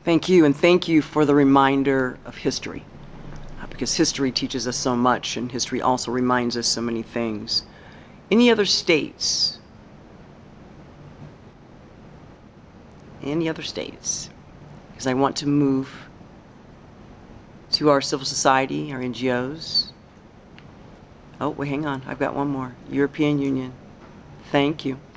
Thank you, and thank you for the reminder of history, because history teaches us so much, and history also reminds us so many things. Any other states? Any other states? Because I want to move to our civil society, our NGOs. Oh, wait, hang on. I've got one more. European Union. Thank you.